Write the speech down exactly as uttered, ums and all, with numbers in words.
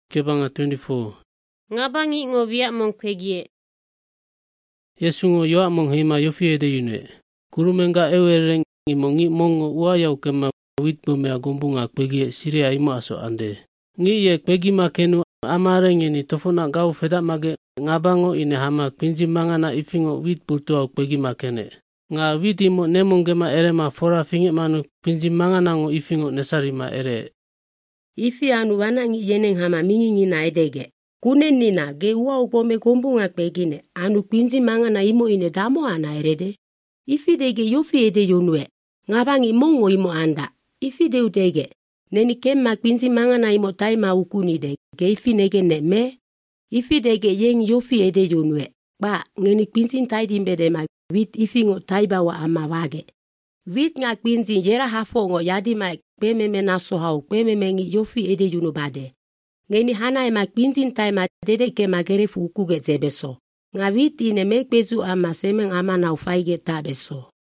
Kebanga twenty-four. Ngabangi ngo via mong kwegie. Yesu ngo yoa mong hima yofi ede yunwe. Kurumenga ewereng imongi mongo uaya ukema witbo mea gombunga kwegie siria imo aso ande. Ngi ye kwegi makenu amareng ini tofona gau feda mage ngabango ine hama kwinji mangana ifingo witbo toa kwegi makene. Nga witimo nemongema erema fora finge manu kwinji mangana ngo ifingo nesarima ere. Ifi anu wanangi yeneng hama mingi ngina edege. Kunen nina ge ua upome gombunga kwegine anu kwinji mangana imo ine damo ana erede. Ifi dege yofi ede yonwe. Ngabangi mongo imo anda. Ifi de udege. Neni kemma kwinji mangana imo taima ukuni de. Ge ifi nege ne me. Ifi dege yeng yofi ede yonwe. Ba ngeni kwinji ntaidi mbede ma wit ifi ngo taiba wa ama wage. Wit nga kwinji njera hafo ngo yadi ma peme mena sohau peme mengi yofi ede yunu bade. Ngeni hana ema kwinji ntaima dede ke magere fuku ge zebeso. Nga wit ine mekbezu ama semeng ama na ufaige tabeso.